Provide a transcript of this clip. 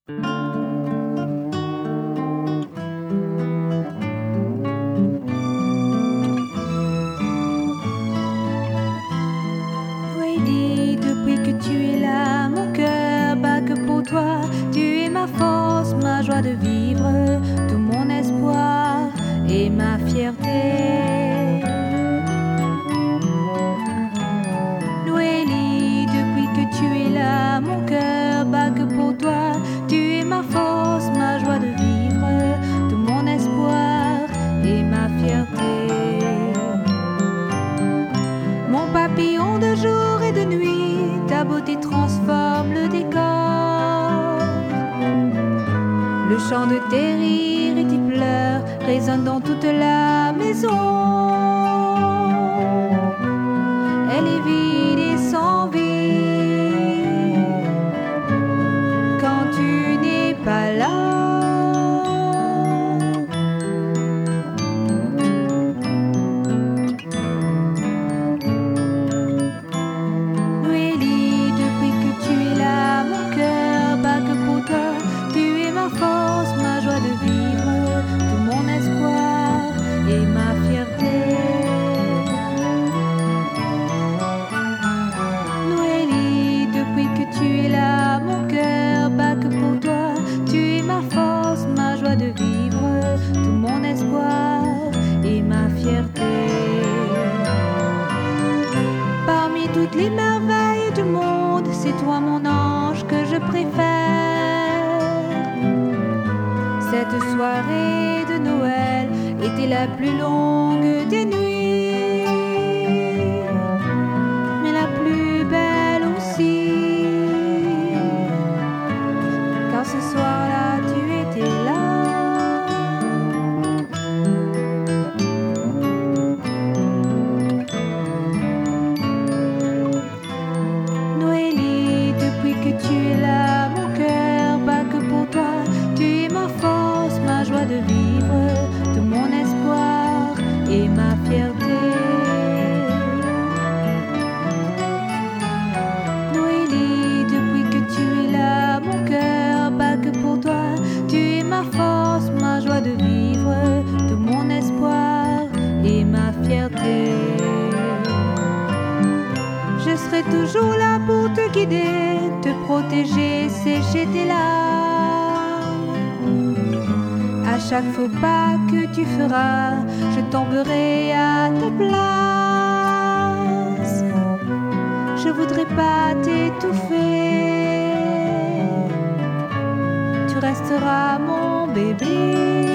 Noélie, depuis que tu es là, mon cœur bat que pour toi. Tu es ma force, ma joie de vivre, tout mon espoir et ma fierté. Noélie, depuis que tu es là, mon cœur bat que pour toi. Tu es ma force, ma joie de vivre, tout mon espoir et ma fierté. Mon papillon de jour et de nuit, ta beauté transforme le décor. Le chant de tes rires et tes pleurs résonne dans toute la maison. Elle est vide et sans vie quand tu n'es pas là. Noélie, depuis que tu es là, mon cœur bat que pour toi. Tu es ma force, ma joie de vivre, tout mon espoir et ma fierté. Noélie, depuis que tu es là, mon cœur bat que pour toi. Tu es ma force, ma joie de vivre, tout mon espoir et ma fierté. Parmi toutes les merveilles du monde, c'est toi mon ange que je préfère. Cette soirée de Noël était la plus longue des nuits, mais la plus belle aussi, car ce soir-là tu étais là. Noélie, depuis que tu es là, mon cœur bat que pour toi. Tu es ma force, ma joie de vivre, tout mon espoir et ma fierté. Noélie, depuis que tu es là, mon cœur bat que pour toi. Tu es ma force, ma joie de vivre, tout mon espoir et ma fierté. Je serai toujours là pour te guider, te protéger, sécher tes larmes. À chaque faux pas que tu feras, je tomberai à ta place. Je voudrais pas t'étouffer, tu resteras mon bébé.